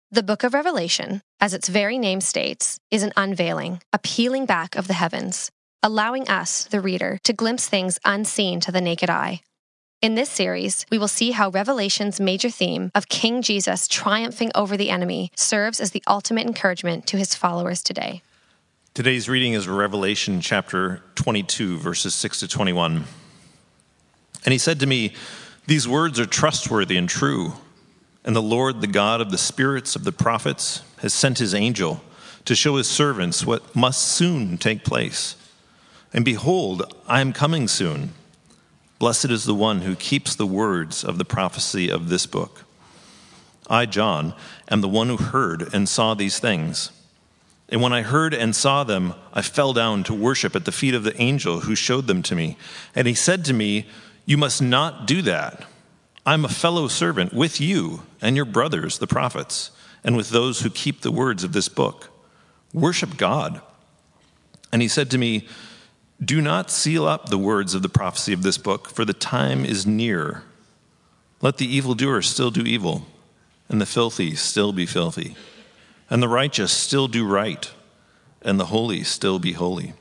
The book of Revelation, as its very name states, is an unveiling, a peeling back of the heavens, allowing us, the reader, to glimpse things unseen to the naked eye. In this series, we will see how Revelation's major theme of King Jesus triumphing over the enemy serves as the ultimate encouragement to his followers today. Today's reading is Revelation chapter 22, verses 6 to 21. And he said to me, "These words are trustworthy and true. And the Lord, the God of the spirits of the prophets, has sent his angel to show his servants what must soon take place. And behold, I am coming soon. Blessed is the one who keeps the words of the prophecy of this book. I, John, am the one who heard and saw these things. And when I heard and saw them, I fell down to worship at the feet of the angel who showed them to me. And he said to me, 'You must not do that. I'm a fellow servant with you and your brothers, the prophets, and with those who keep the words of this book. Worship God.' And he said to me, 'Do not seal up the words of the prophecy of this book, for the time is near. Let the evildoer still do evil, and the filthy still be filthy, and the righteous still do right, and the holy still be holy.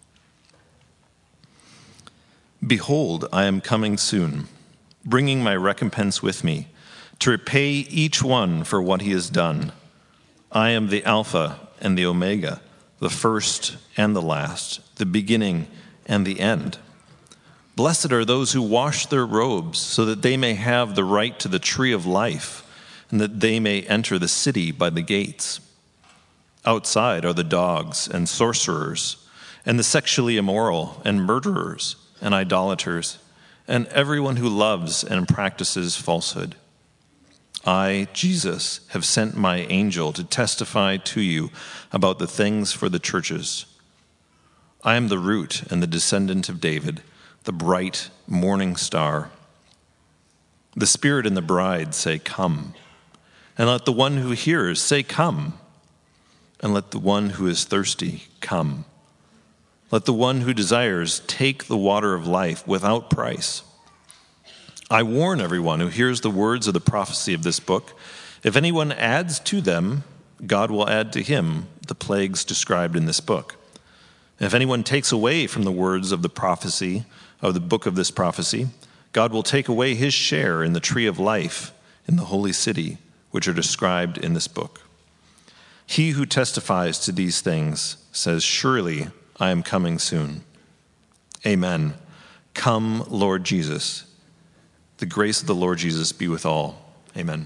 Behold, I am coming soon, bringing my recompense with me, to repay each one for what he has done. I am the Alpha and the Omega, the first and the last, the beginning and the end. Blessed are those who wash their robes, so that they may have the right to the tree of life, and that they may enter the city by the gates. Outside are the dogs and sorcerers, and the sexually immoral, and murderers, and idolaters, and everyone who loves and practices falsehood. I, Jesus, have sent my angel to testify to you about the things for the churches. I am the root and the descendant of David, the bright morning star. The Spirit and the bride say, 'Come.' And let the one who hears say, 'Come.' And let the one who is thirsty come. Let the one who desires take the water of life without price. I warn everyone who hears the words of the prophecy of this book. If anyone adds to them, God will add to him the plagues described in this book. If anyone takes away from the words of the prophecy of the book of this prophecy, God will take away his share in the tree of life in the holy city, which are described in this book. He who testifies to these things says, 'Surely I am coming soon.' Amen. Come, Lord Jesus. The grace of the Lord Jesus be with all. Amen."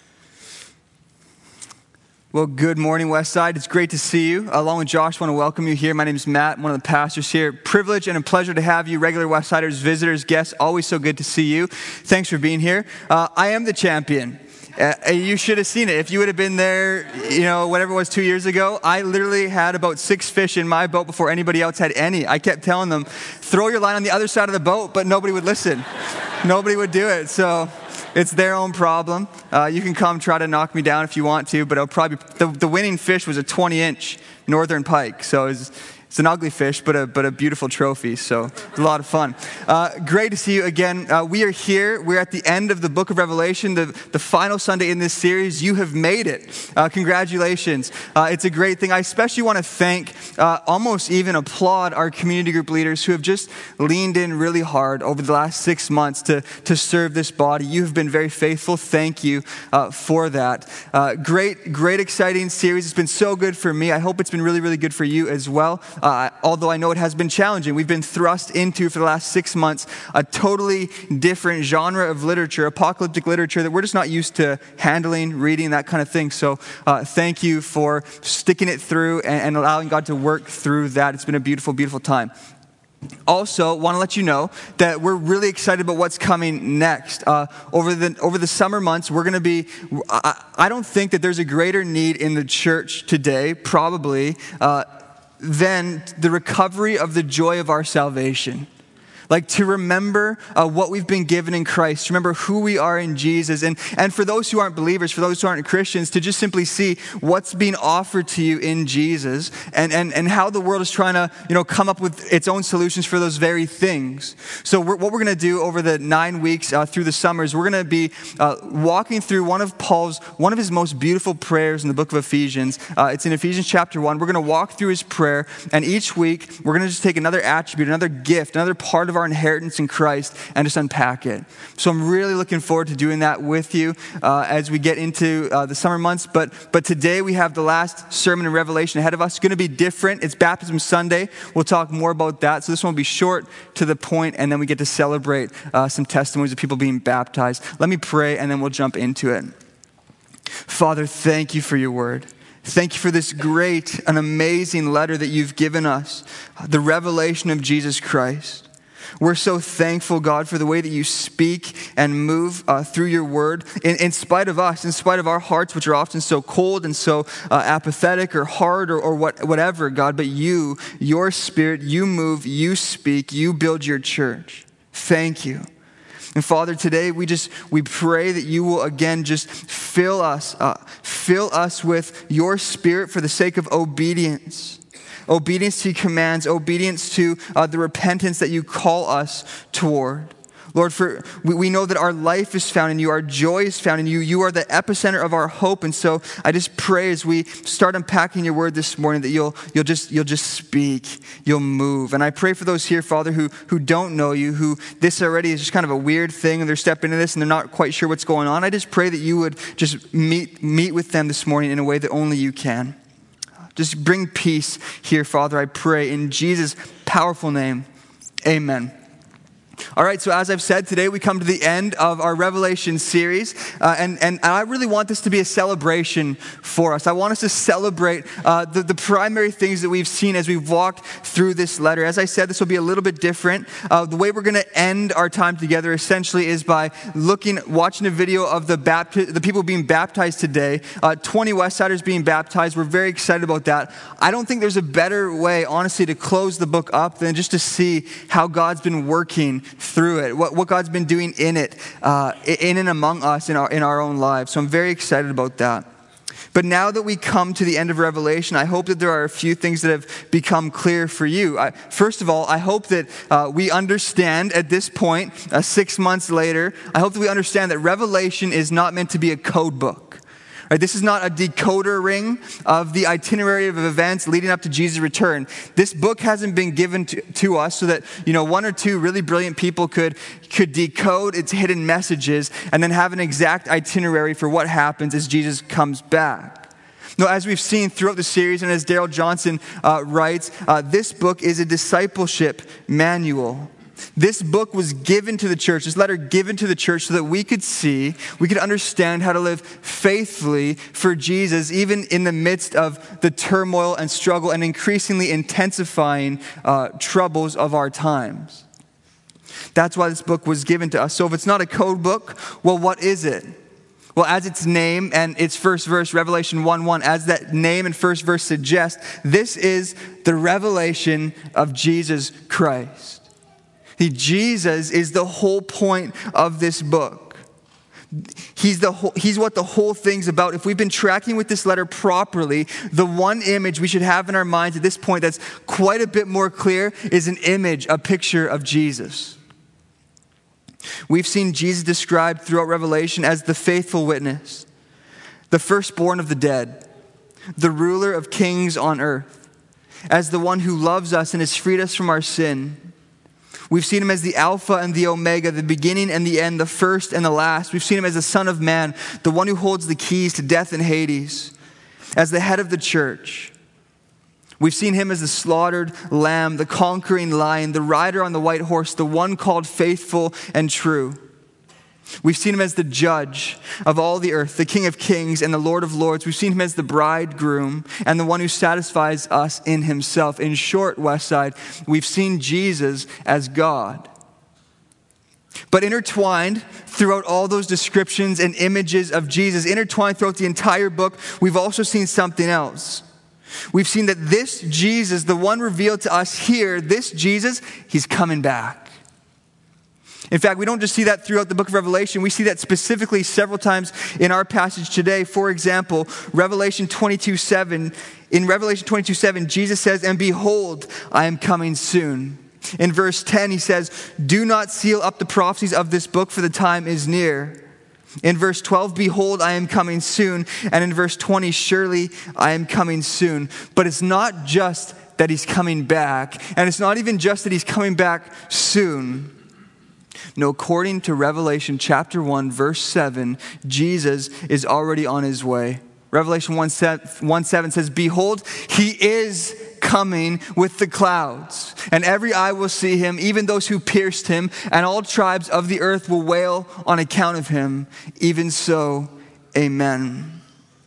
Well, good morning, Westside. It's great to see you. Along with Josh, I want to welcome you here. My name is Matt. I'm one of the pastors here. Privilege and a pleasure to have you, regular Westsiders, visitors, guests. Always so good to see you. Thanks for being here. I am the champion. You should have seen it. If you would have been there, whatever it was 2 years ago, I literally had about 6 fish in my boat before anybody else had any. I kept telling them, throw your line on the other side of the boat, but nobody would listen. Nobody would do it. So it's their own problem. You can come try to knock me down if you want to, but it'll probably the winning fish was a 20-inch northern pike. So it's an ugly fish, but a beautiful trophy, so it's a lot of fun. Great to see you again. We are here. We're at the end of the book of Revelation, the final Sunday in this series. You have made it. Congratulations. It's a great thing. I especially want to thank, almost even applaud our community group leaders who have just leaned in really hard over the last 6 months to serve this body. You have been very faithful. Thank you for that. Great, exciting series. It's been so good for me. I hope it's been really, really good for you as well. Although I know it has been challenging. We've been thrust into, for the last 6 months, a totally different genre of literature, apocalyptic literature, that we're just not used to handling, reading, that kind of thing. So thank you for sticking it through and allowing God to work through that. It's been a beautiful, beautiful time. Also, want to let you know that we're really excited about what's coming next. Over the summer months, we're going to be, I don't think that there's a greater need in the church today, probably, than the recovery of the joy of our salvation. Like to remember what we've been given in Christ, to remember who we are in Jesus. And for those who aren't believers, for those who aren't Christians, to just simply see what's being offered to you in Jesus and how the world is trying to come up with its own solutions for those very things. So what we're going to do over the 9 weeks through the summers, we're going to be walking through one of his most beautiful prayers in the book of Ephesians. It's in Ephesians chapter 1. We're going to walk through his prayer, and each week we're going to just take another attribute, another gift, another part of our inheritance in Christ and just unpack it. So I'm really looking forward to doing that with you as we get into the summer months. But today we have the last sermon in Revelation ahead of us. It's going to be different. It's Baptism Sunday. We'll talk more about that. So this one will be short, to the point, and then we get to celebrate some testimonies of people being baptized. Let me pray, and then we'll jump into it. Father, thank you for your word. Thank you for this great and amazing letter that you've given us, the revelation of Jesus Christ. We're so thankful, God, for the way that you speak and move through your word in spite of us, in spite of our hearts, which are often so cold and so apathetic or hard or whatever, God. But you, your spirit, you move, you speak, you build your church. Thank you. And Father, today we pray that you will again just fill us with your spirit for the sake of obedience. Obedience to your commands, obedience to the repentance that you call us toward. Lord, we know that our life is found in you, our joy is found in you. You are the epicenter of our hope. And so I just pray as we start unpacking your word this morning that you'll just speak, you'll move. And I pray for those here, Father, who don't know you, who this already is just kind of a weird thing, and they're stepping into this and they're not quite sure what's going on. I just pray that you would just meet with them this morning in a way that only you can. Just bring peace here, Father, I pray in Jesus' powerful name. Amen. All right, so as I've said, today we come to the end of our Revelation series, and I really want this to be a celebration for us. I want us to celebrate the primary things that we've seen as we've walked through this letter. As I said, this will be a little bit different. The way we're going to end our time together essentially is by watching a video of the people being baptized today. 20 Westsiders being baptized. We're very excited about that. I don't think there's a better way, honestly, to close the book up than just to see how God's been working through it, what God's been doing in it, in and among us in our own lives. So I'm very excited about that. But now that we come to the end of Revelation, I hope that there are a few things that have become clear for you. First of all, I hope that we understand at this point, 6 months later, I hope that we understand that Revelation is not meant to be a code book. Right, this is not a decoder ring of the itinerary of events leading up to Jesus' return. This book hasn't been given to us so that one or two really brilliant people could decode its hidden messages and then have an exact itinerary for what happens as Jesus comes back. No, as we've seen throughout the series, and as Darrell Johnson writes, this book is a discipleship manual. This book was given to the church, this letter given to the church so that we could understand how to live faithfully for Jesus, even in the midst of the turmoil and struggle and increasingly intensifying troubles of our times. That's why this book was given to us. So if it's not a code book, well, what is it? Well, as its name and its first verse, Revelation 1:1, as that name and first verse suggest, this is the revelation of Jesus Christ. Jesus is the whole point of this book. He's what the whole thing's about. If we've been tracking with this letter properly, the one image we should have in our minds at this point that's quite a bit more clear is an image, a picture of Jesus. We've seen Jesus described throughout Revelation as the faithful witness, the firstborn of the dead, the ruler of kings on earth, as the one who loves us and has freed us from our sin. We've seen him as the Alpha and the Omega, the beginning and the end, the first and the last. We've seen him as the Son of Man, the one who holds the keys to death and Hades, as the head of the church. We've seen him as the slaughtered lamb, the conquering lion, the rider on the white horse, the one called faithful and true. We've seen him as the judge of all the earth, the King of kings and the Lord of lords. We've seen him as the bridegroom and the one who satisfies us in himself. In short, Westside, we've seen Jesus as God. But intertwined throughout all those descriptions and images of Jesus, intertwined throughout the entire book, we've also seen something else. We've seen that this Jesus, the one revealed to us here, this Jesus, he's coming back. In fact, we don't just see that throughout the book of Revelation. We see that specifically several times in our passage today. For example, Revelation 22:7. In Revelation 22:7, Jesus says, "And behold, I am coming soon." In verse 10, he says, "Do not seal up the prophecies of this book, for the time is near." In verse 12, "Behold, I am coming soon." And in verse 20, "Surely I am coming soon." But it's not just that he's coming back, and it's not even just that he's coming back soon. No, according to Revelation chapter 1, verse 7, Jesus is already on his way. Revelation 1:7 says, "Behold, he is coming with the clouds, and every eye will see him, even those who pierced him, and all tribes of the earth will wail on account of him. Even so, amen."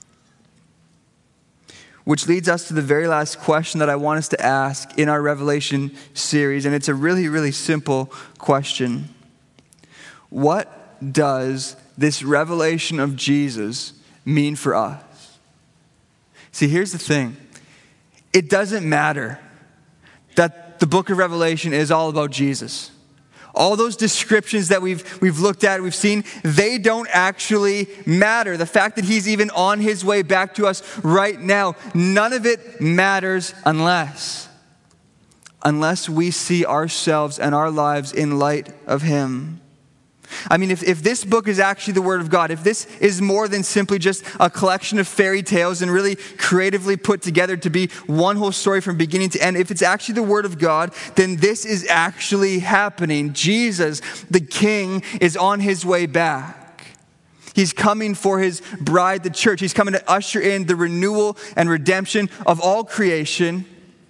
Which leads us to the very last question that I want us to ask in our Revelation series, and it's a really, really simple question. What does this revelation of Jesus mean for us? See, here's the thing. It doesn't matter that the book of Revelation is all about Jesus. All those descriptions that we've looked at, we've seen, they don't actually matter. The fact that he's even on his way back to us right now, none of it matters unless we see ourselves and our lives in light of him. I mean, if this book is actually the Word of God, if this is more than simply just a collection of fairy tales and really creatively put together to be one whole story from beginning to end, if it's actually the Word of God, then this is actually happening. Jesus, the King, is on his way back. He's coming for his bride, the church. He's coming to usher in the renewal and redemption of all creation.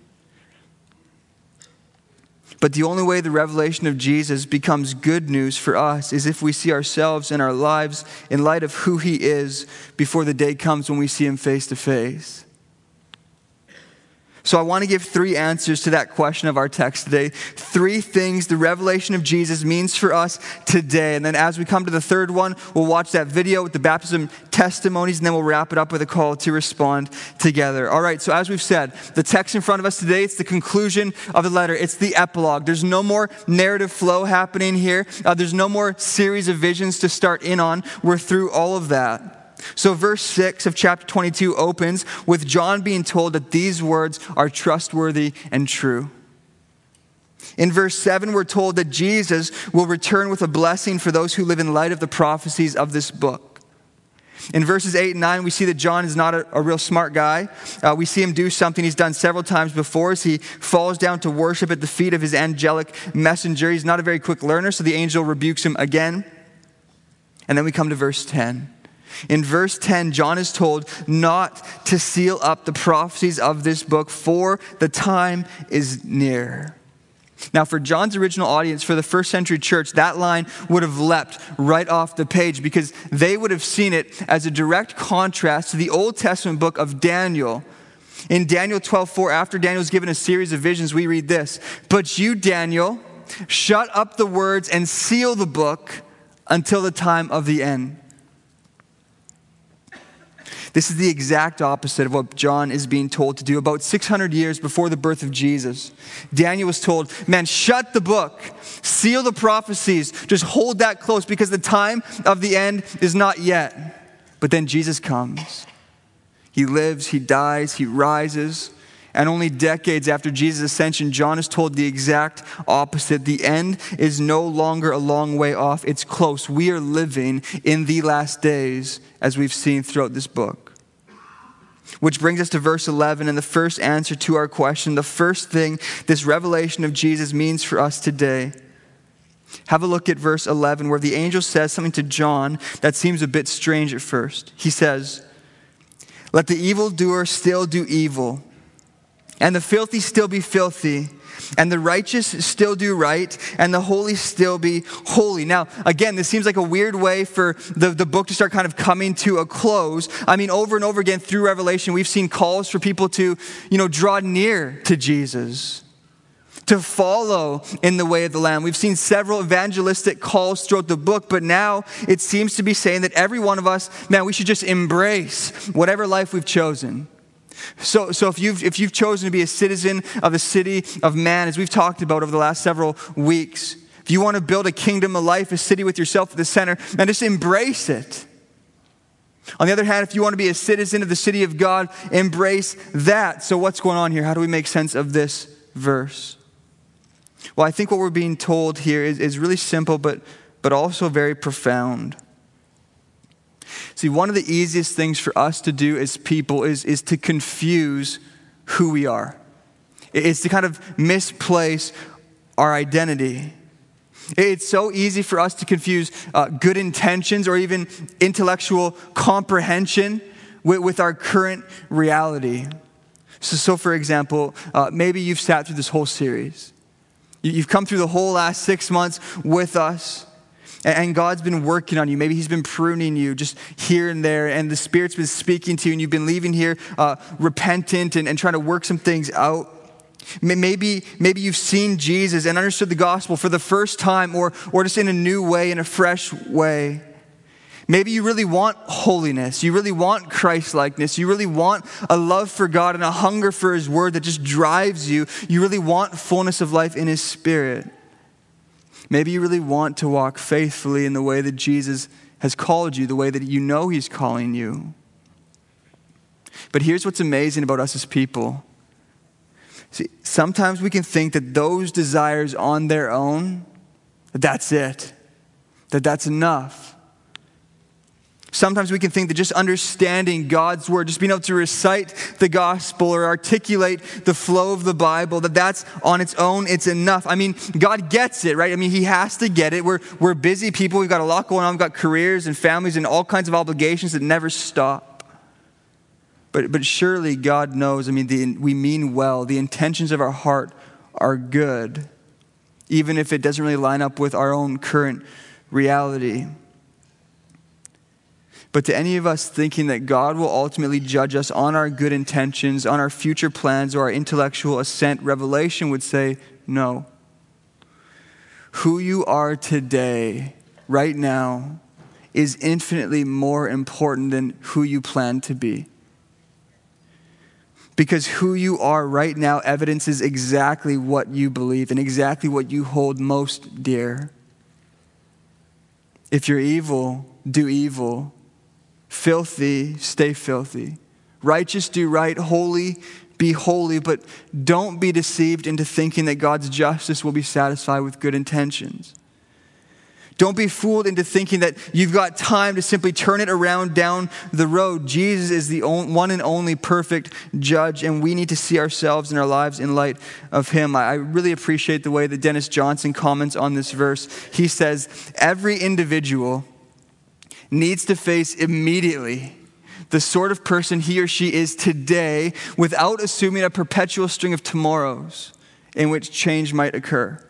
But the only way the revelation of Jesus becomes good news for us is if we see ourselves and our lives in light of who he is before the day comes when we see him face to face. So I want to give 3 answers to that question of our text today. 3 things the revelation of Jesus means for us today. And then as we come to the third one, we'll watch that video with the baptism testimonies, and then we'll wrap it up with a call to respond together. All right, so as we've said, the text in front of us today, it's the conclusion of the letter. It's the epilogue. There's no more narrative flow happening here. There's no more series of visions to start in on. We're through all of that. So verse 6 of chapter 22 opens with John being told that these words are trustworthy and true. In verse 7, we're told that Jesus will return with a blessing for those who live in light of the prophecies of this book. In verses 8 and 9, we see that John is not a real smart guy. We see him do something he's done several times before as he falls down to worship at the feet of his angelic messenger. He's not a very quick learner, so the angel rebukes him again. And then we come to verse 10. In verse 10, John is told not to seal up the prophecies of this book, for the time is near. Now, for John's original audience, for the first century church, that line would have leapt right off the page because they would have seen it as a direct contrast to the Old Testament book of Daniel. In Daniel 12:4, after Daniel's given a series of visions, we read this: "But you, Daniel, shut up the words and seal the book until the time of the end." This is the exact opposite of what John is being told to do. About 600 years before the birth of Jesus, Daniel was told, man, shut the book, seal the prophecies, just hold that close because the time of the end is not yet. But then Jesus comes. He lives, he dies, he rises. And only decades after Jesus' ascension, John is told the exact opposite. The end is no longer a long way off. It's close. We are living in the last days, as we've seen throughout this book. Which brings us to verse 11 and the first answer to our question, the first thing this revelation of Jesus means for us today. Have a look at verse 11 where the angel says something to John that seems a bit strange at first. He says, "Let the evildoer still do evil, and the filthy still be filthy, and the righteous still do right, and the holy still be holy." Now, again, this seems like a weird way for the book to start kind of coming to a close. I mean, over and over again through Revelation, we've seen calls for people to, draw near to Jesus, to follow in the way of the Lamb. We've seen several evangelistic calls throughout the book, but now it seems to be saying that every one of us, man, we should just embrace whatever life we've chosen. So if you've chosen to be a citizen of the city of man, as we've talked about over the last several weeks, If you want to build a kingdom of life, a city with yourself at the center, then just embrace it. On the other hand, if you want to be a citizen of the city of God, embrace that. So what's going on here? How do we make sense of this verse? Well, I think what we're being told here is really simple, but also very profound. See, one of the easiest things for us to do as people is to confuse who we are. It's to kind of misplace our identity. It's so easy for us to confuse good intentions or even intellectual comprehension with our current reality. So for example, maybe you've sat through this whole series. You've come through the whole last 6 months with us, and God's been working on you. Maybe he's been pruning you just here and there, and the Spirit's been speaking to you, and you've been leaving here repentant and trying to work some things out. Maybe you've seen Jesus and understood the gospel for the first time or just in a new way, in a fresh way. Maybe you really want holiness. You really want Christ-likeness. You really want a love for God and a hunger for his word that just drives you. You really want fullness of life in his Spirit. Maybe you really want to walk faithfully in the way that Jesus has called you, the way that you know he's calling you. But here's what's amazing about us as people. See, sometimes we can think that those desires on their own, that's it, that's enough. Sometimes we can think that just understanding God's word, just being able to recite the gospel or articulate the flow of the Bible, that's on its own, it's enough. I mean, God gets it, right? I mean, he has to get it. We're busy people. We've got a lot going on. We've got careers and families and all kinds of obligations that never stop. But surely God knows, I mean, we mean well. The intentions of our heart are good, even if it doesn't really line up with our own current reality. But to any of us thinking that God will ultimately judge us on our good intentions, on our future plans, or our intellectual assent, Revelation would say, no. Who you are today, right now, is infinitely more important than who you plan to be. Because who you are right now evidences exactly what you believe and exactly what you hold most dear. If you're evil, do evil. Filthy, stay filthy. Righteous, do right. Holy, be holy. But don't be deceived into thinking that God's justice will be satisfied with good intentions. Don't be fooled into thinking that you've got time to simply turn it around down the road. Jesus is the one and only perfect judge, and we need to see ourselves and our lives in light of him. I really appreciate the way that Dennis Johnson comments on this verse. He says, every individual needs to face immediately the sort of person he or she is today without assuming a perpetual string of tomorrows in which change might occur.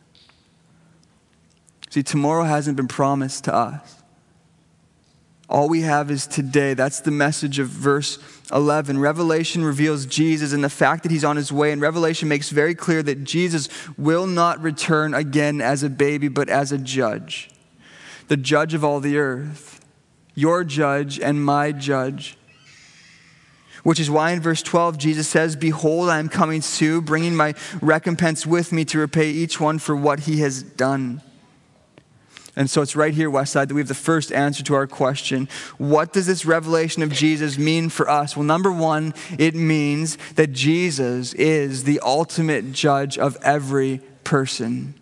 See, tomorrow hasn't been promised to us. All we have is today. That's the message of verse 11. Revelation reveals Jesus and the fact that he's on his way. And Revelation makes very clear that Jesus will not return again as a baby, but as a judge. The judge of all the earth. Your judge and my judge. Which is why in verse 12, Jesus says, behold, I am coming soon, bringing my recompense with me to repay each one for what he has done. And so it's right here, Westside, that we have the first answer to our question. What does this revelation of Jesus mean for us? Well, number one, it means that Jesus is the ultimate judge of every person.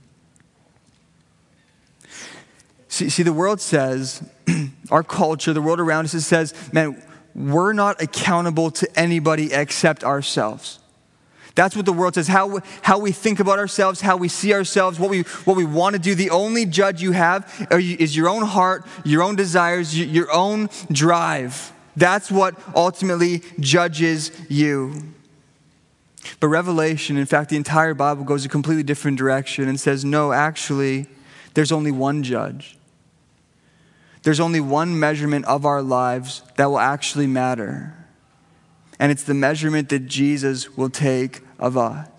See, the world says, our culture, the world around us, it says, man, we're not accountable to anybody except ourselves. That's what the world says. How we think about ourselves, how we see ourselves, what we want to do. The only judge you have is your own heart, your own desires, your own drive. That's what ultimately judges you. But Revelation, in fact, the entire Bible goes a completely different direction and says, no, actually, there's only one judge. There's only one measurement of our lives that will actually matter. And it's the measurement that Jesus will take of us.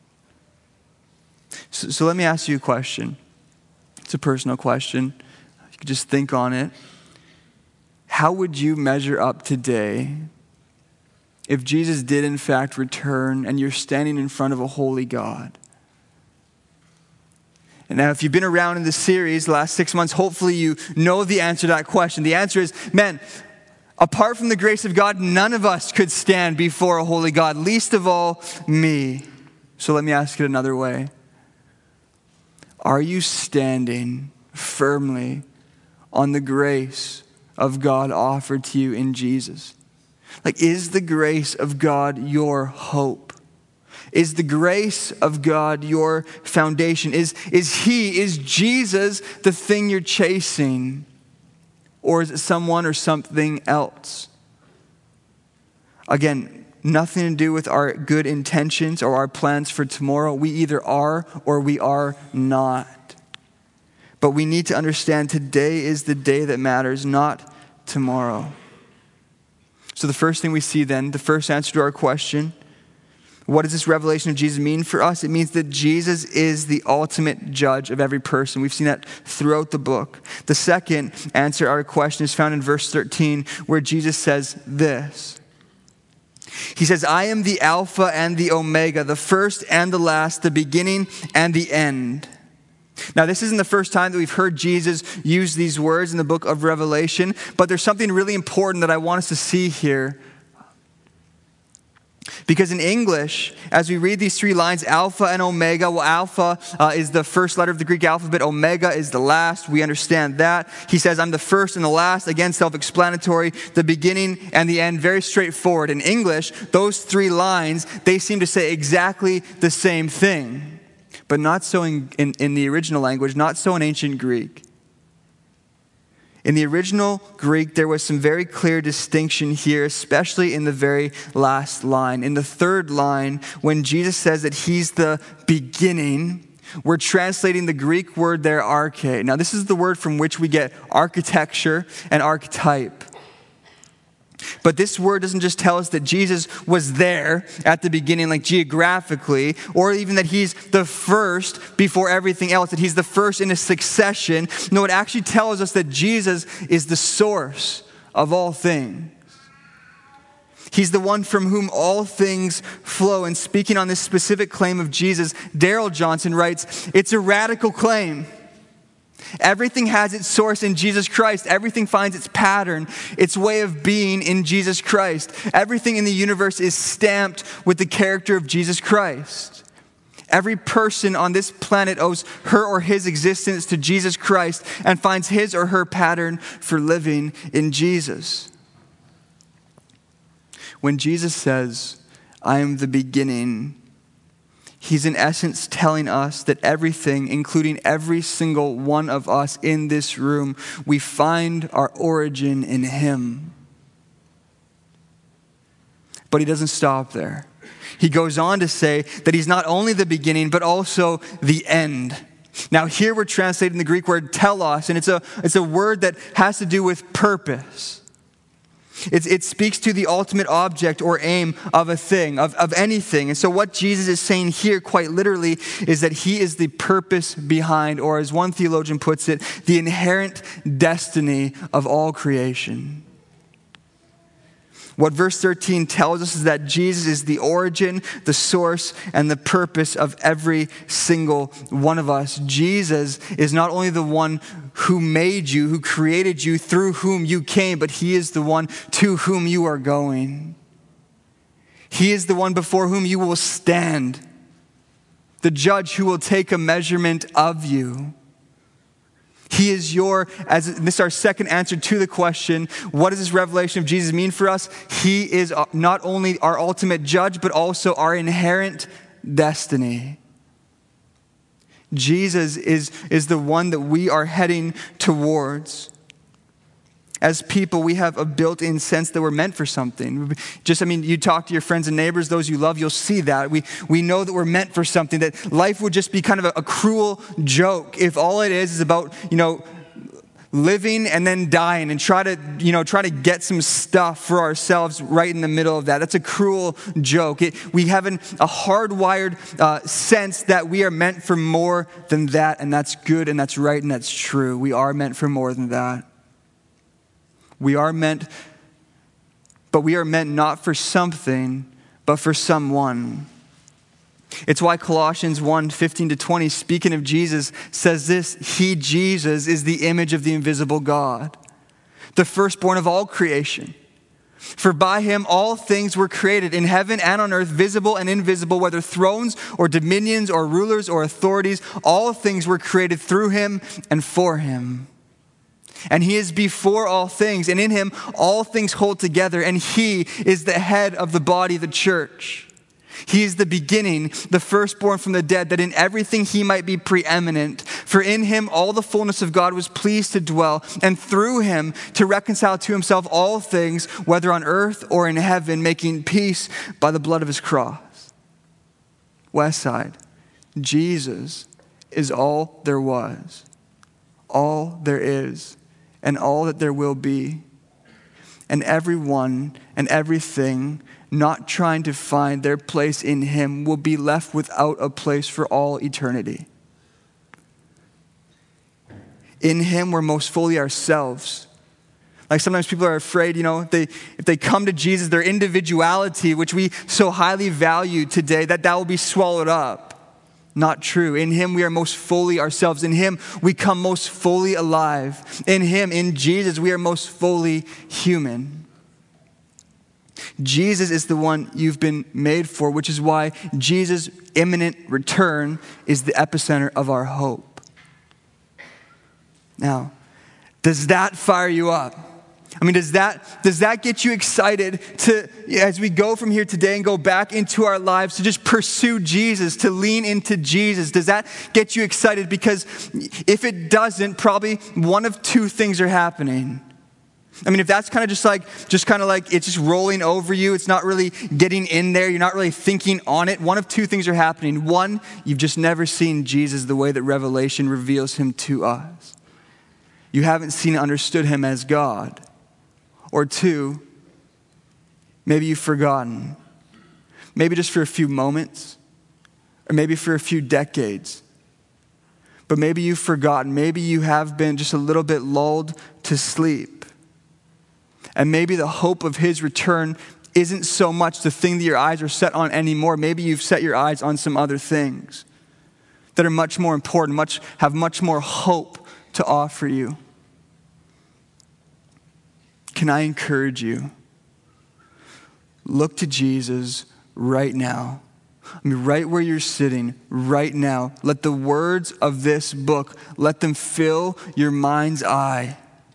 So let me ask you a question. It's a personal question. You can just think on it. How would you measure up today if Jesus did in fact return and you're standing in front of a holy God? And now, if you've been around in this series the last 6 months, hopefully you know the answer to that question. The answer is, man, apart from the grace of God, none of us could stand before a holy God, least of all me. So let me ask it another way. Are you standing firmly on the grace of God offered to you in Jesus? Like, is the grace of God your hope? Is the grace of God your foundation? Is Jesus the thing you're chasing? Or is it someone or something else? Again, nothing to do with our good intentions or our plans for tomorrow. We either are or we are not. But we need to understand today is the day that matters, not tomorrow. So the first thing we see then, the first answer to our question, what does this revelation of Jesus mean for us? It means that Jesus is the ultimate judge of every person. We've seen that throughout the book. The second answer to our question is found in verse 13, where Jesus says this. He says, I am the Alpha and the Omega, the first and the last, the beginning and the end. Now, this isn't the first time that we've heard Jesus use these words in the book of Revelation, but there's something really important that I want us to see here. Because in English, as we read these three lines, Alpha and Omega, well, Alpha is the first letter of the Greek alphabet. Omega is the last. We understand that. He says, I'm the first and the last. Again, self-explanatory. The beginning and the end, very straightforward. In English, those three lines, they seem to say exactly the same thing. But not so in the original language, not so in ancient Greek. In the original Greek, there was some very clear distinction here, especially in the very last line. In the third line, when Jesus says that he's the beginning, we're translating the Greek word there, arche. Now, this is the word from which we get architecture and archetype. But this word doesn't just tell us that Jesus was there at the beginning, like geographically, or even that he's the first before everything else, that he's the first in a succession. No, it actually tells us that Jesus is the source of all things. He's the one from whom all things flow. And speaking on this specific claim of Jesus, Darrell Johnson writes, it's a radical claim. Everything has its source in Jesus Christ. Everything finds its pattern, its way of being in Jesus Christ. Everything in the universe is stamped with the character of Jesus Christ. Every person on this planet owes her or his existence to Jesus Christ and finds his or her pattern for living in Jesus. When Jesus says, I am the beginning, he's in essence telling us that everything, including every single one of us in this room, we find our origin in him. But he doesn't stop there. He goes on to say that he's not only the beginning, but also the end. Now here we're translating the Greek word telos, and it's a word that has to do with purpose. It speaks to the ultimate object or aim of a thing, of anything. And so what Jesus is saying here quite literally is that he is the purpose behind, or as one theologian puts it, the inherent destiny of all creation. What verse 13 tells us is that Jesus is the origin, the source, and the purpose of every single one of us. Jesus is not only the one who made you, who created you, through whom you came, but he is the one to whom you are going. He is the one before whom you will stand, the judge who will take a measurement of you. He is this is our second answer to the question, what does this revelation of Jesus mean for us? He is not only our ultimate judge, but also our inherent destiny. Jesus is the one that we are heading towards. As people, we have a built-in sense that we're meant for something. You talk to your friends and neighbors, those you love, you'll see that. We know that we're meant for something, that life would just be kind of a cruel joke if all it is about, living and then dying and try to get some stuff for ourselves right in the middle of that. That's a cruel joke. We have a hardwired sense that we are meant for more than that, and that's good and that's right and that's true. We are meant for more than that. We are meant not for something, but for someone. It's why Colossians 1:15-20, speaking of Jesus, says this: He, Jesus, is the image of the invisible God, the firstborn of all creation. For by him all things were created in heaven and on earth, visible and invisible, whether thrones or dominions or rulers or authorities. All things were created through him and for him. And he is before all things, and in him all things hold together, and he is the head of the body, the church. He is the beginning, the firstborn from the dead, that in everything he might be preeminent. For in him all the fullness of God was pleased to dwell, and through him to reconcile to himself all things, whether on earth or in heaven, making peace by the blood of his cross. Westside, Jesus is all there was, all there is, and all that there will be. And everyone and everything not trying to find their place in him will be left without a place for all eternity. In him, we're most fully ourselves. Like sometimes people are afraid, if they come to Jesus, their individuality, which we so highly value today, that will be swallowed up. Not true. In him, we are most fully ourselves. In him, we come most fully alive. In him, in Jesus, we are most fully human. Jesus is the one you've been made for, which is why Jesus' imminent return is the epicenter of our hope. Now, does that fire you up? I mean, does that get you excited to, as we go from here today and go back into our lives, to just pursue Jesus, to lean into Jesus? Does that get you excited? Because if it doesn't, probably one of two things are happening. I mean, if that's kind of just like it's just rolling over you, it's not really getting in there, you're not really thinking on it, one of two things are happening. One, you've just never seen Jesus the way that Revelation reveals him to us. You haven't seen and understood him as God. Or two, maybe you've forgotten. Maybe just for a few moments, or maybe for a few decades. But maybe you've forgotten. Maybe you have been just a little bit lulled to sleep. And maybe the hope of his return isn't so much the thing that your eyes are set on anymore. Maybe you've set your eyes on some other things that are much more important, have much more hope to offer you. Can I encourage you? Look to Jesus right now. I mean, right where you're sitting, right now. Let the words of this book, let them fill your mind's eye.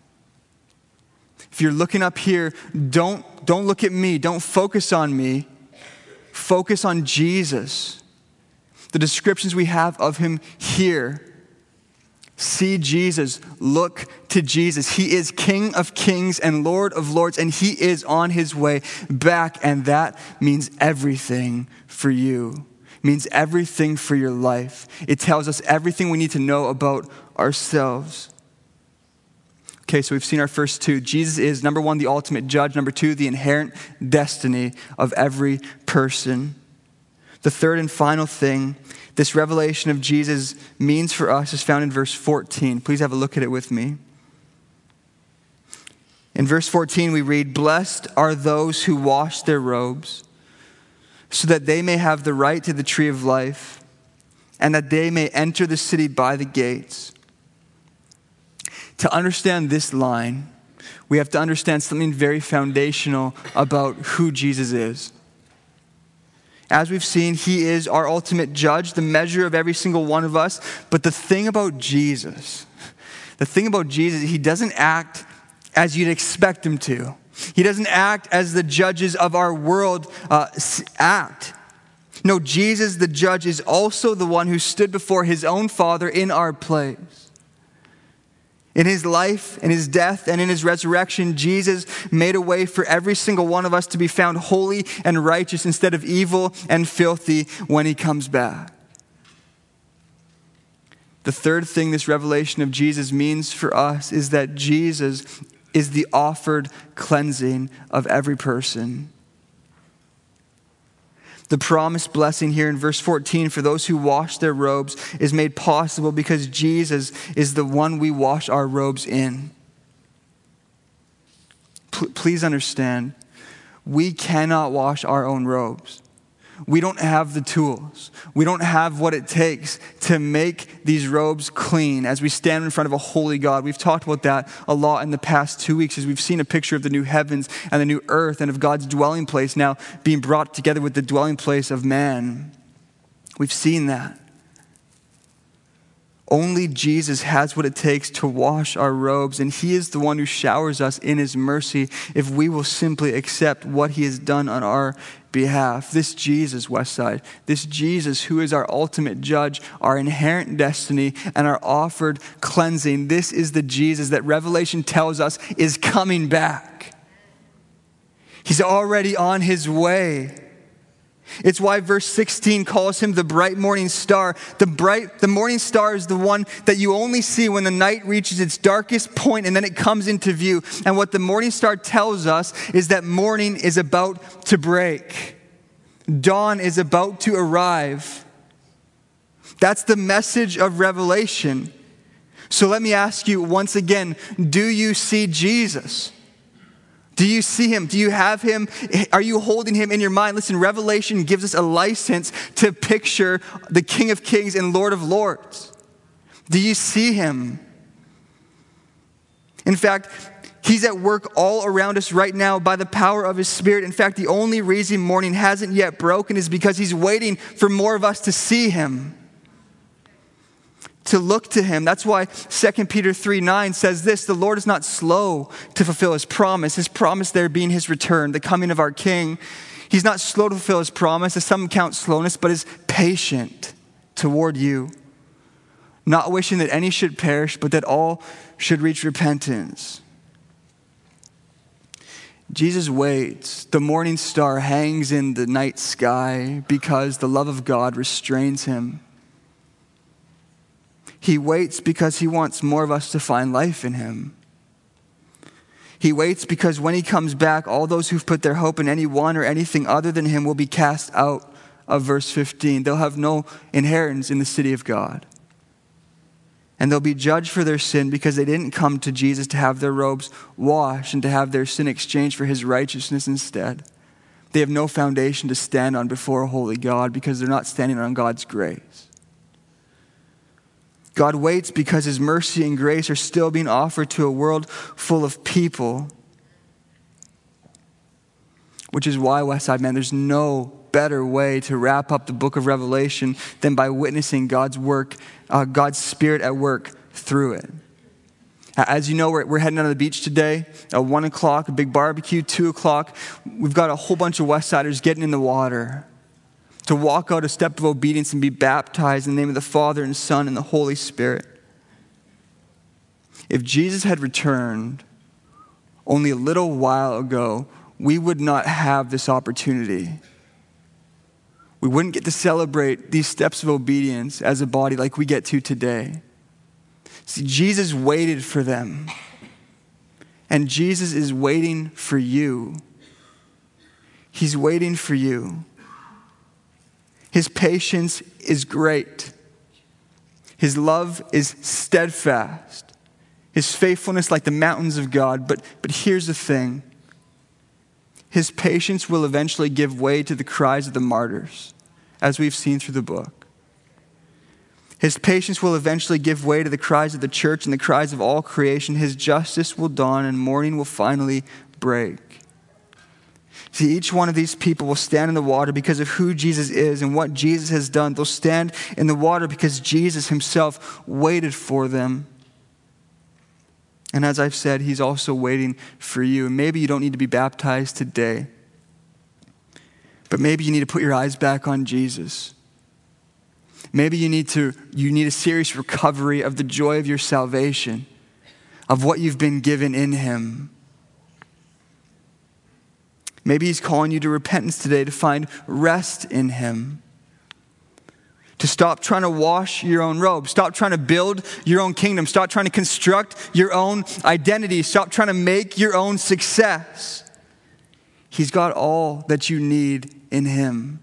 If you're looking up here, don't look at me. Don't focus on me. Focus on Jesus. The descriptions we have of him here. See Jesus. Look to Jesus. He is King of kings and Lord of lords, and he is on his way back, and that means everything for you. It means everything for your life. It tells us everything we need to know about ourselves. Okay, so we've seen our first two. Jesus is, number one, the ultimate judge. Number two, the inherent destiny of every person. The third and final thing this revelation of Jesus means for us is found in verse 14. Please have a look at it with me. In verse 14, we read, "Blessed are those who wash their robes, so that they may have the right to the tree of life, and that they may enter the city by the gates." To understand this line, we have to understand something very foundational about who Jesus is. As we've seen, he is our ultimate judge, the measure of every single one of us. But the thing about Jesus, he doesn't act as you'd expect him to. He doesn't act as the judges of our world act. No, Jesus, the judge, is also the one who stood before his own Father in our place. In his life, in his death, and in his resurrection, Jesus made a way for every single one of us to be found holy and righteous instead of evil and filthy when he comes back. The third thing this revelation of Jesus means for us is that Jesus is the offered cleansing of every person. The promised blessing here in verse 14 for those who wash their robes is made possible because Jesus is the one we wash our robes in. Please understand, we cannot wash our own robes. We don't have the tools. We don't have what it takes to make these robes clean as we stand in front of a holy God. We've talked about that a lot in the past 2 weeks as we've seen a picture of the new heavens and the new earth and of God's dwelling place now being brought together with the dwelling place of man. We've seen that. Only Jesus has what it takes to wash our robes, and he is the one who showers us in his mercy if we will simply accept what he has done on our behalf. This Jesus, Westside, this Jesus who is our ultimate judge, our inherent destiny, and our offered cleansing, this is the Jesus that Revelation tells us is coming back. He's already on his way. It's why verse 16 calls him the bright morning star. The morning star is the one that you only see when the night reaches its darkest point and then it comes into view. And what the morning star tells us is that morning is about to break. Dawn is about to arrive. That's the message of Revelation. So let me ask you once again, do you see Jesus? Do you see him? Do you have him? Are you holding him in your mind? Listen, Revelation gives us a license to picture the King of Kings and Lord of Lords. Do you see him? In fact, he's at work all around us right now by the power of his Spirit. In fact, the only reason morning hasn't yet broken is because he's waiting for more of us to see him, to look to him. That's why 2 Peter 3:9 says this: the Lord is not slow to fulfill his promise there being his return, the coming of our King. He's not slow to fulfill his promise, as some count slowness, but is patient toward you, not wishing that any should perish, but that all should reach repentance. Jesus waits. The morning star hangs in the night sky because the love of God restrains him. He waits because he wants more of us to find life in him. He waits because when he comes back, all those who've put their hope in anyone or anything other than him will be cast out of verse 15. They'll have no inheritance in the city of God. And they'll be judged for their sin because they didn't come to Jesus to have their robes washed and to have their sin exchanged for his righteousness instead. They have no foundation to stand on before a holy God because they're not standing on God's grace. God waits because his mercy and grace are still being offered to a world full of people. Which is why, Westside, man, there's no better way to wrap up the book of Revelation than by witnessing God's work, God's Spirit at work through it. As you know, we're heading out of the beach today. 1 o'clock, a big barbecue. 2 o'clock, we've got a whole bunch of Westsiders getting in the water to walk out a step of obedience and be baptized in the name of the Father and Son and the Holy Spirit. If Jesus had returned only a little while ago, we would not have this opportunity. We wouldn't get to celebrate these steps of obedience as a body like we get to today. See, Jesus waited for them. And Jesus is waiting for you. He's waiting for you. His patience is great. His love is steadfast. His faithfulness like the mountains of God. But here's the thing. His patience will eventually give way to the cries of the martyrs, as we've seen through the book. His patience will eventually give way to the cries of the church and the cries of all creation. His justice will dawn and morning will finally break. See, each one of these people will stand in the water because of who Jesus is and what Jesus has done. They'll stand in the water because Jesus himself waited for them. And as I've said, he's also waiting for you. And maybe you don't need to be baptized today, but maybe you need to put your eyes back on Jesus. Maybe you need a serious recovery of the joy of your salvation, of what you've been given in him. Maybe he's calling you to repentance today to find rest in him. To stop trying to wash your own robe. Stop trying to build your own kingdom. Stop trying to construct your own identity. Stop trying to make your own success. He's got all that you need in him.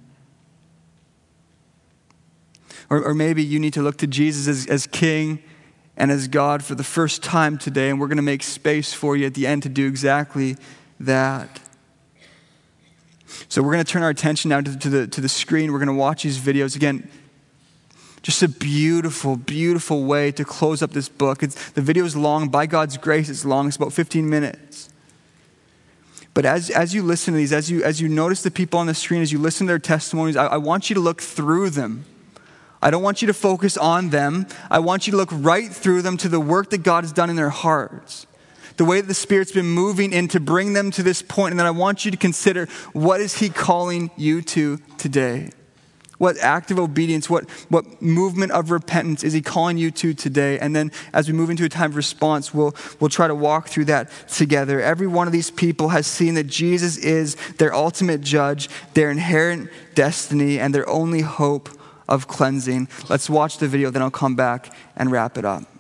Or maybe you need to look to Jesus as King and as God for the first time today, and we're going to make space for you at the end to do exactly that. So we're going to turn our attention now to the screen. We're going to watch these videos. Again, just a beautiful, beautiful way to close up this book. The video is long. By God's grace, it's long. It's about 15 minutes. But as you listen to these, as you notice the people on the screen, as you listen to their testimonies, I want you to look through them. I don't want you to focus on them. I want you to look right through them to the work that God has done in their hearts. The way that the Spirit's been moving in to bring them to this point. And then I want you to consider, what is He calling you to today? What act of obedience, what movement of repentance is He calling you to today? And then as we move into a time of response, we'll try to walk through that together. Every one of these people has seen that Jesus is their ultimate judge, their inherent destiny, and their only hope of cleansing. Let's watch the video, then I'll come back and wrap it up.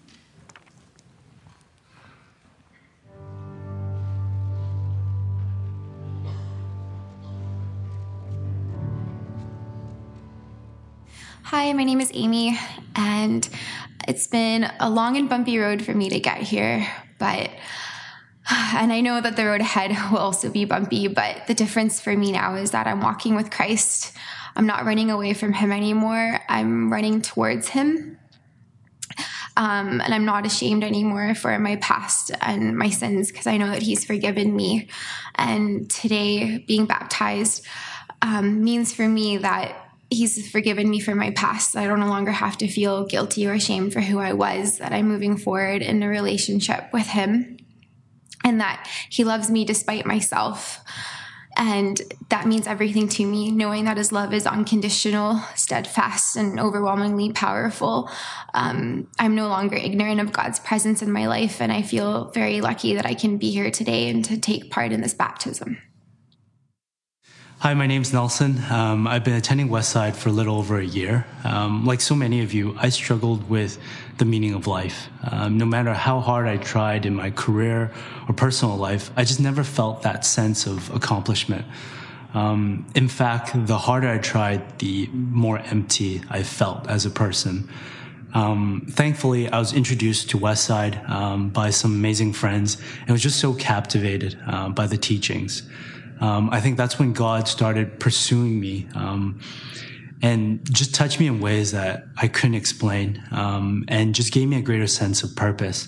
Hi, my name is Amy, and it's been a long and bumpy road for me to get here, and I know that the road ahead will also be bumpy, but the difference for me now is that I'm walking with Christ. I'm not running away from Him anymore. I'm running towards Him. And I'm not ashamed anymore for my past and my sins, because I know that He's forgiven me. And today, being baptized means for me that He's forgiven me for my past. I don't no longer have to feel guilty or ashamed for who I was, that I'm moving forward in a relationship with Him, and that He loves me despite myself. And that means everything to me, knowing that His love is unconditional, steadfast, and overwhelmingly powerful. I'm no longer ignorant of God's presence in my life, and I feel very lucky that I can be here today and to take part in this baptism. Hi, my name's Nelson. I've been attending Westside for a little over a year. Like so many of you, I struggled with the meaning of life. No matter how hard I tried in my career or personal life, I just never felt that sense of accomplishment. In fact, the harder I tried, the more empty I felt as a person. Thankfully, I was introduced to Westside by some amazing friends, and was just so captivated by the teachings. I think that's when God started pursuing me and just touched me in ways that I couldn't explain, and just gave me a greater sense of purpose.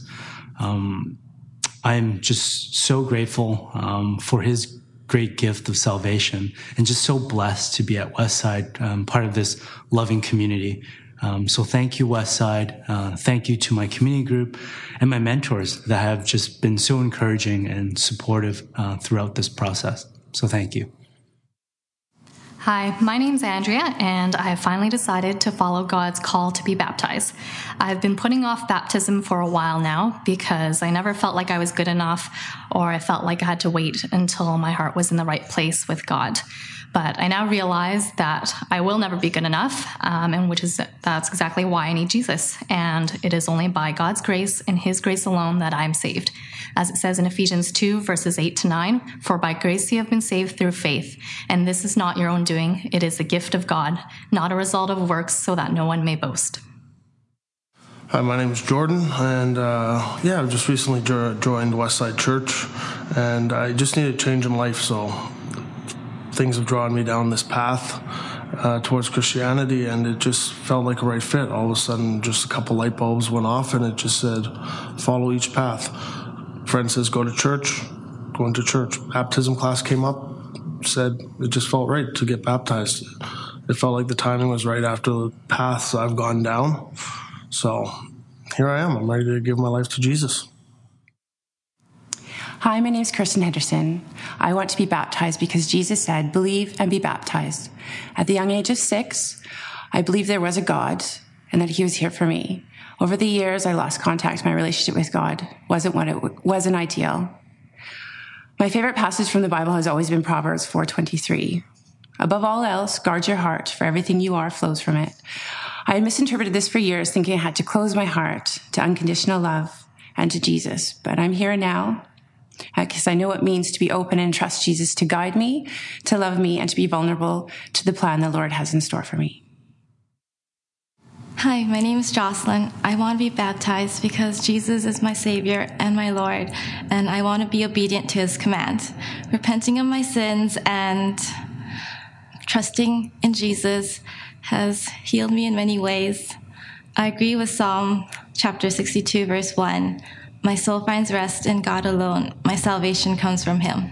I'm just so grateful for His great gift of salvation, and just so blessed to be at Westside, part of this loving community. So thank you, Westside. Thank you to my community group and my mentors that have just been so encouraging and supportive throughout this process. So thank you. Hi, my name's Andrea, and I have finally decided to follow God's call to be baptized. I've been putting off baptism for a while now because I never felt like I was good enough, or I felt like I had to wait until my heart was in the right place with God. But I now realize that I will never be good enough, and that's exactly why I need Jesus. And it is only by God's grace and His grace alone that I'm saved. As it says in Ephesians 2, verses 8-9, "For by grace you have been saved through faith, and this is not your own doing, it is the gift of God, not a result of works, so that no one may boast." Hi, my name is Jordan, and I've just recently joined Westside Church, and I just need a change in life, so things have drawn me down this path towards Christianity, and it just felt like a right fit. All of a sudden, just a couple light bulbs went off, and it just said, follow each path. Friend says, go to church, going to church. Baptism class came up, said it just felt right to get baptized. It felt like the timing was right after the paths I've gone down. So here I am. I'm ready to give my life to Jesus. Hi, my name is Kirsten Henderson. I want to be baptized because Jesus said, believe and be baptized. At the young age of 6, I believed there was a God and that He was here for me. Over the years, I lost contact. My relationship with God wasn't ideal. My favorite passage from the Bible has always been Proverbs 4:23. Above all else, guard your heart, for everything you are flows from it. I had misinterpreted this for years, thinking I had to close my heart to unconditional love and to Jesus. But I'm here now because I know what it means to be open and trust Jesus to guide me, to love me, and to be vulnerable to the plan the Lord has in store for me. Hi, my name is Jocelyn. I want to be baptized because Jesus is my Savior and my Lord, and I want to be obedient to His command. Repenting of my sins and trusting in Jesus has healed me in many ways. I agree with Psalm chapter 62, verse 1. My soul finds rest in God alone. My salvation comes from Him.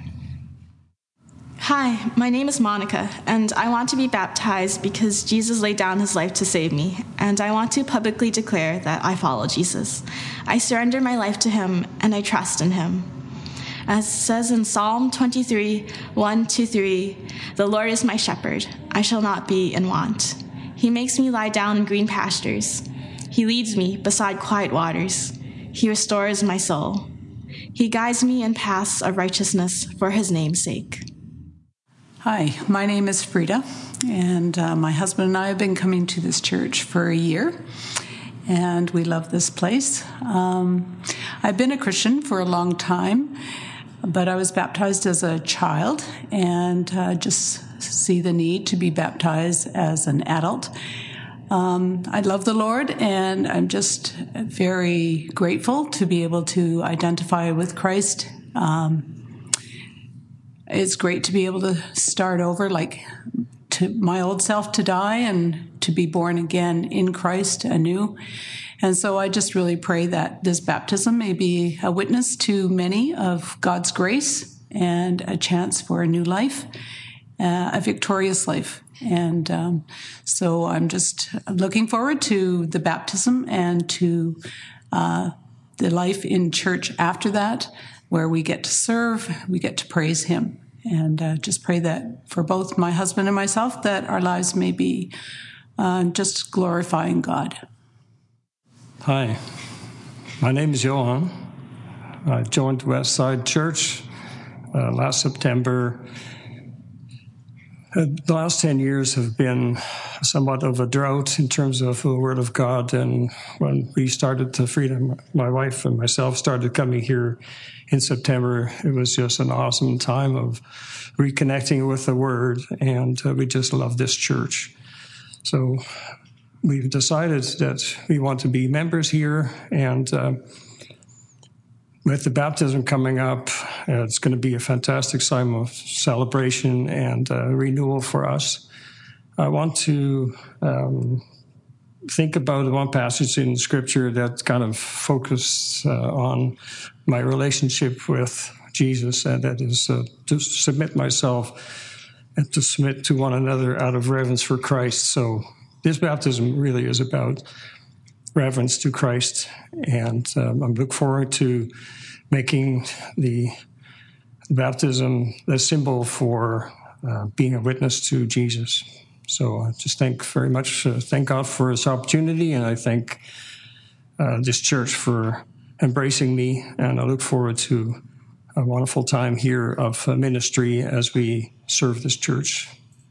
Hi, my name is Monica, and I want to be baptized because Jesus laid down His life to save me, and I want to publicly declare that I follow Jesus. I surrender my life to Him, and I trust in Him. As it says in Psalm 23, 1-3, the Lord is my shepherd, I shall not be in want. He makes me lie down in green pastures. He leads me beside quiet waters. He restores my soul. He guides me in paths of righteousness for His name's sake. Hi, my name is Frida, and my husband and I have been coming to this church for a year, and we love this place. I've been a Christian for a long time, but I was baptized as a child, and just see the need to be baptized as an adult. I love the Lord, and I'm just very grateful to be able to identify with Christ. It's great to be able to start over, like to my old self to die and to be born again in Christ anew. And so I just really pray that this baptism may be a witness to many of God's grace and a chance for a new life, a victorious life. And so I'm just looking forward to the baptism and to the life in church after that, where we get to serve, we get to praise Him. And just pray that for both my husband and myself, that our lives may be just glorifying God. Hi, my name is Johan. I joined Westside Church last September. The last 10 years have been somewhat of a drought in terms of the Word of God. And when we started to Freedom, my wife and myself started coming here in September, it was just an awesome time of reconnecting with the Word. And we just love this church. So we've decided that we want to be members here. And with the baptism coming up, it's going to be a fantastic time of celebration and renewal for us. I want to think about one passage in Scripture that kind of focused on my relationship with Jesus, and that is to submit myself and to submit to one another out of reverence for Christ. So this baptism really is about reverence to Christ, and I look forward to making the baptism a symbol for being a witness to Jesus. So I just thank God for this opportunity, and I thank this church for embracing me, and I look forward to a wonderful time here of ministry as we serve this church.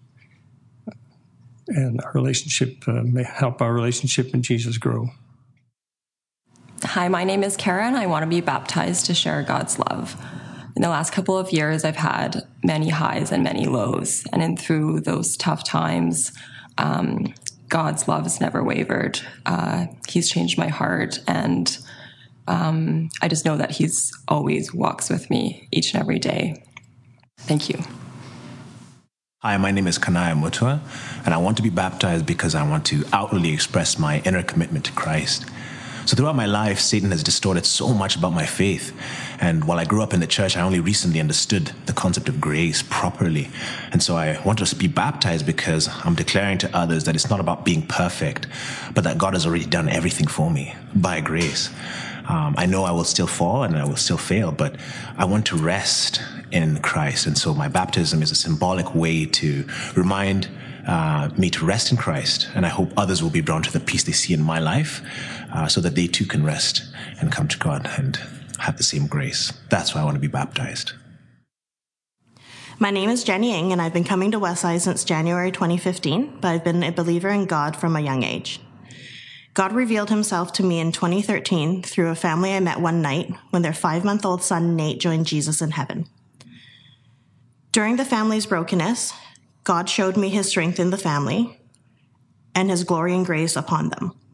And our relationship may help our relationship in Jesus grow. Hi, my name is Kara, and I want to be baptized to share God's love. In the last couple of years, I've had many highs and many lows. And through those tough times, God's love has never wavered. He's changed my heart. And I just know that He's always walks with me each and every day. Thank you. Hi, my name is Kanaya Mutua, and I want to be baptized because I want to outwardly express my inner commitment to Christ. So throughout my life, Satan has distorted so much about my faith. And while I grew up in the church, I only recently understood the concept of grace properly. And so I want to be baptized because I'm declaring to others that it's not about being perfect, but that God has already done everything for me by grace. I know I will still fall and I will still fail, but I want to rest in Christ. And so my baptism is a symbolic way to remind me to rest in Christ. And I hope others will be drawn to the peace they see in my life so that they too can rest and come to God and have the same grace. That's why I want to be baptized. My name is Jenny Ng, and I've been coming to Westside since January 2015, but I've been a believer in God from a young age. God revealed Himself to me in 2013 through a family I met one night when their 5-month-old son Nate joined Jesus in heaven. During the family's brokenness, God showed me His strength in the family and His glory and grace upon them.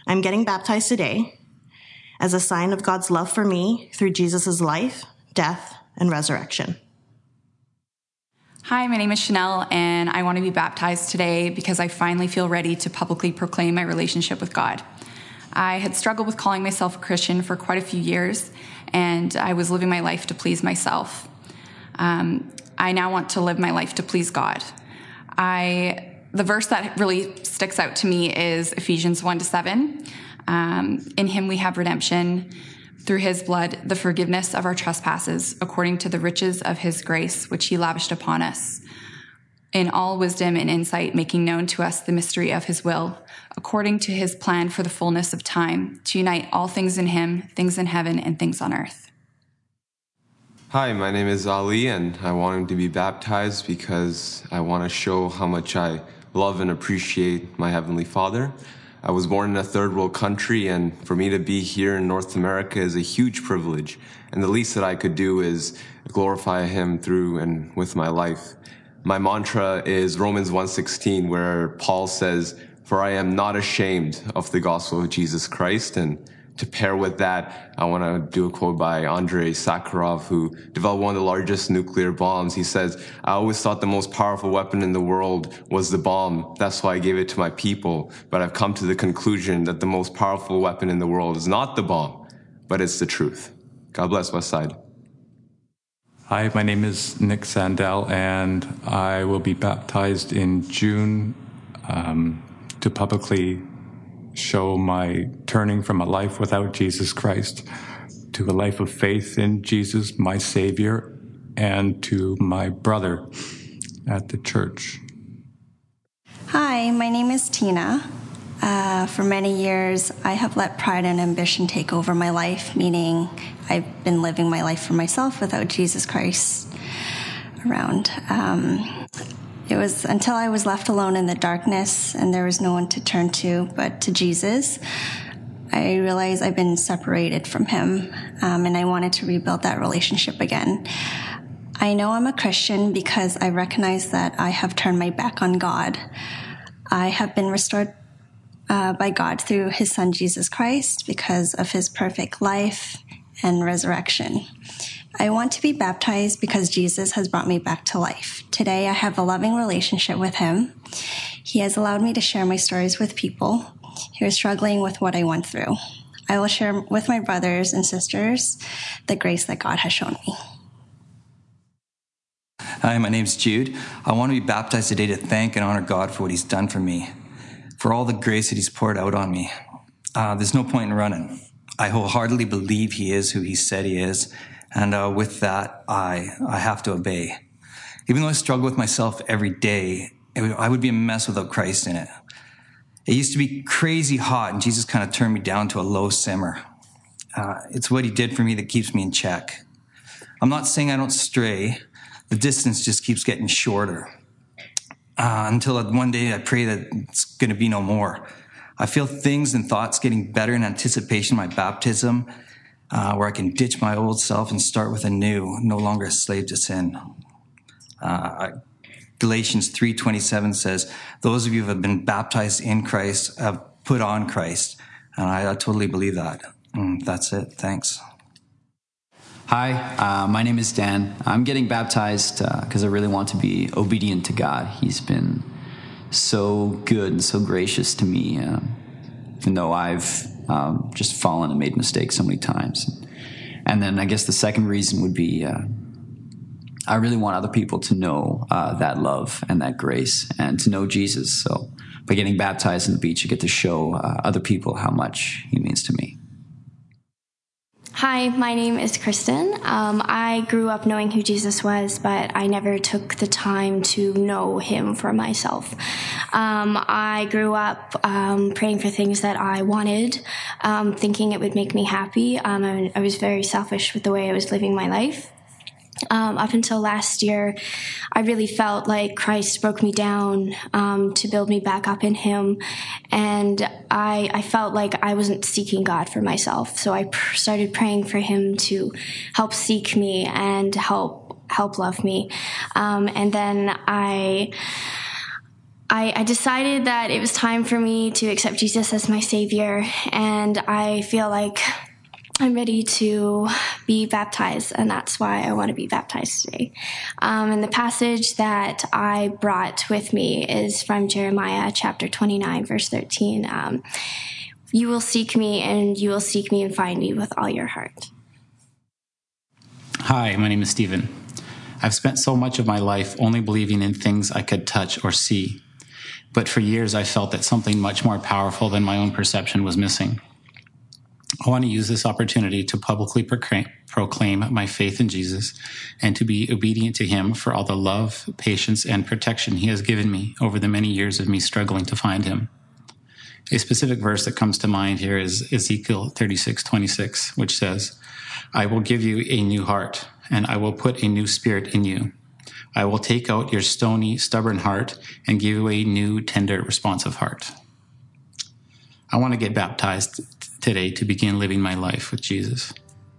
I'm getting baptized today as a sign of God's love for me through Jesus' life, death, and resurrection. Hi, my name is Chanel, and I want to be baptized today because I finally feel ready to publicly proclaim my relationship with God. I had struggled with calling myself a Christian for quite a few years, and I was living my life to please myself. I now want to live my life to please God. The verse that really sticks out to me is Ephesians 1-7. In him we have redemption, through his blood, the forgiveness of our trespasses, according to the riches of his grace, which he lavished upon us, in all wisdom and insight, making known to us the mystery of his will, according to his plan for the fullness of time, to unite all things in him, things in heaven and things on earth. Hi, my name is Ali, and I want to be baptized because I want to show how much I love and appreciate my Heavenly Father. I was born in a third world country, and for me to be here in North America is a huge privilege. And the least that I could do is glorify him through and with my life. My mantra is Romans 1:16, where Paul says, "For I am not ashamed of the gospel of Jesus Christ." And to pair with that, I want to do a quote by Andrei Sakharov, who developed one of the largest nuclear bombs. He says, "I always thought the most powerful weapon in the world was the bomb. That's why I gave it to my people. But I've come to the conclusion that the most powerful weapon in the world is not the bomb, but it's the truth." God bless Westside. Hi, my name is Nick Sandell, and I will be baptized in June to publicly show my turning from a life without Jesus Christ to a life of faith in Jesus, my Savior, and to my brother at the church. Hi, my name is Tina. For many years, I have let pride and ambition take over my life, meaning I've been living my life for myself without Jesus Christ around. It was until I was left alone in the darkness and there was no one to turn to but to Jesus, I realized I've been separated from him, and I wanted to rebuild that relationship again. I know I'm a Christian because I recognize that I have turned my back on God. I have been restored by God through his son Jesus Christ because of his perfect life and resurrection. I want to be baptized because Jesus has brought me back to life. Today, I have a loving relationship with him. He has allowed me to share my stories with people who are struggling with what I went through. I will share with my brothers and sisters the grace that God has shown me. Hi, my name's Jude. I want to be baptized today to thank and honor God for what he's done for me, for all the grace that he's poured out on me. There's no point in running. I wholeheartedly believe he is who he said he is. And with that, I have to obey. Even though I struggle with myself every day, I would be a mess without Christ in it. It used to be crazy hot, and Jesus kind of turned me down to a low simmer. It's what he did for me that keeps me in check. I'm not saying I don't stray. The distance just keeps getting shorter. Until one day I pray that it's going to be no more. I feel things and thoughts getting better in anticipation of my baptism, where I can ditch my old self and start with a new, no longer a slave to sin. Galatians 3:27 says, "Those of you who have been baptized in Christ have put on Christ." And I totally believe that. That's it. Thanks. Hi, my name is Dan. I'm getting baptized because I really want to be obedient to God. He's been so good and so gracious to me, even though I've just fallen and made mistakes so many times. And then I guess the second reason would be I really want other people to know that love and that grace and to know Jesus. So by getting baptized on the beach, I get to show other people how much he means to me. Hi, my name is Kristen. I grew up knowing who Jesus was, but I never took the time to know him for myself. I grew up praying for things that I wanted, thinking it would make me happy. I was very selfish with the way I was living my life. Up until last year, I really felt like Christ broke me down to build me back up in him. And I felt like I wasn't seeking God for myself. So I started praying for him to help seek me and help love me. And then I I decided that it was time for me to accept Jesus as my Savior, and I feel like I'm ready to be baptized, and that's why I want to be baptized today. And the passage that I brought with me is from Jeremiah chapter 29, verse 13. You will seek me, and you will seek me and find me with all your heart. Hi, my name is Stephen. I've spent so much of my life only believing in things I could touch or see. But for years, I felt that something much more powerful than my own perception was missing. I want to use this opportunity to publicly proclaim my faith in Jesus and to be obedient to him for all the love, patience, and protection he has given me over the many years of me struggling to find him. A specific verse that comes to mind here is Ezekiel 36:26, which says, I will give you a new heart, and I will put a new spirit in you. I will take out your stony, stubborn heart and give you a new, tender, responsive heart. I want to get baptized today to begin living my life with Jesus.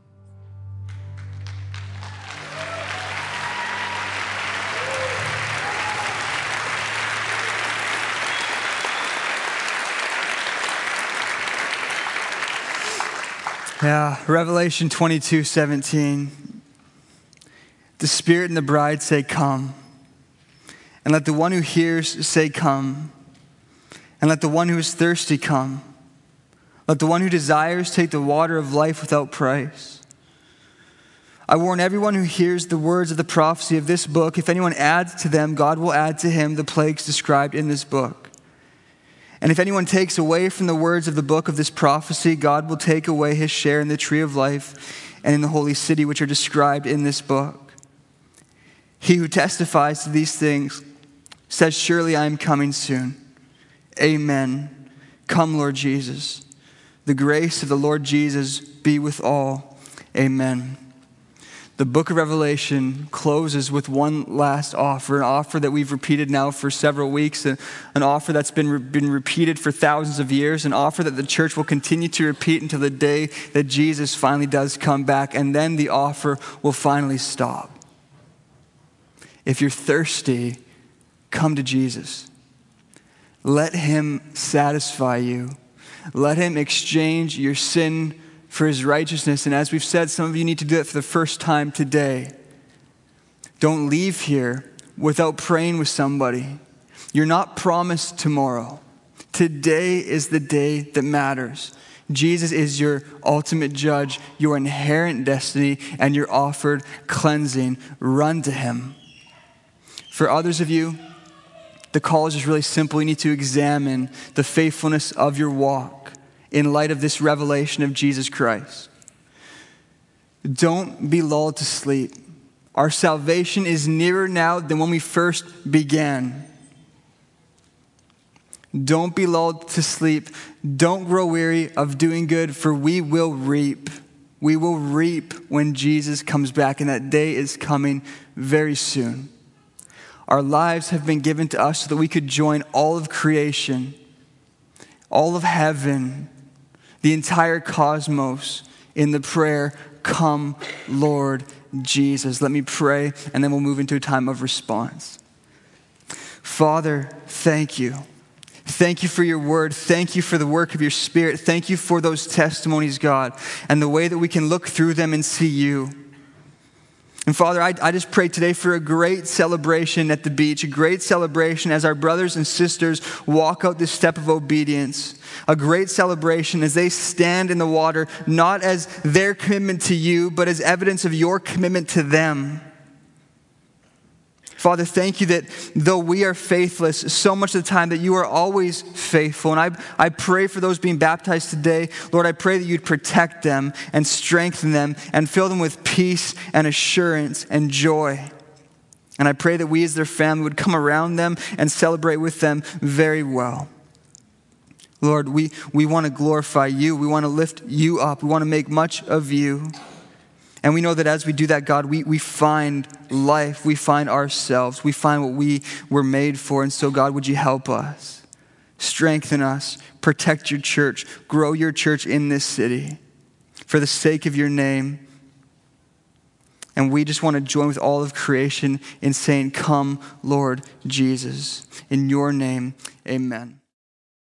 Yeah, Revelation 22:17. The Spirit and the bride say, come. And let the one who hears say, come. And let the one who is thirsty come. Let the one who desires take the water of life without price. I warn everyone who hears the words of the prophecy of this book, if anyone adds to them, God will add to him the plagues described in this book. And if anyone takes away from the words of the book of this prophecy, God will take away his share in the tree of life and in the holy city, which are described in this book. He who testifies to these things says, surely I am coming soon. Amen. Come, Lord Jesus. The grace of the Lord Jesus be with all. Amen. The book of Revelation closes with one last offer, an offer that we've repeated now for several weeks, an offer that's been repeated for thousands of years, an offer that the church will continue to repeat until the day that Jesus finally does come back, and then the offer will finally stop. If you're thirsty, come to Jesus. Let him satisfy you. Let him exchange your sin for his righteousness. And as we've said, some of you need to do it for the first time today. Don't leave here without praying with somebody. You're not promised tomorrow. Today is the day that matters. Jesus is your ultimate judge, your inherent destiny, and your offered cleansing. Run to him. For others of you, the call is just really simple. You need to examine the faithfulness of your walk in light of this revelation of Jesus Christ. Don't be lulled to sleep. Our salvation is nearer now than when we first began. Don't be lulled to sleep. Don't grow weary of doing good, for we will reap. We will reap when Jesus comes back, and that day is coming very soon. Our lives have been given to us so that we could join all of creation, all of heaven, the entire cosmos in the prayer, come, Lord Jesus. Let me pray, and then we'll move into a time of response. Father, thank you. Thank you for your word. Thank you for the work of your Spirit. Thank you for those testimonies, God, and the way that we can look through them and see you. And Father, I just pray today for a great celebration at the beach, a great celebration as our brothers and sisters walk out this step of obedience, a great celebration as they stand in the water, not as their commitment to you, but as evidence of your commitment to them. Father, thank you that though we are faithless so much of the time, that you are always faithful. And I pray for those being baptized today, Lord, I pray that you'd protect them and strengthen them and fill them with peace and assurance and joy. And I pray that we as their family would come around them and celebrate with them very well. Lord, we want to glorify you. We want to lift you up. We want to make much of you. And we know that as we do that, God, we find life, we find ourselves, we find what we were made for. And so, God, would you help us, strengthen us, protect your church, grow your church in this city for the sake of your name. And And we just want to join with all of creation in saying, come, Lord Jesus. In your name, amen.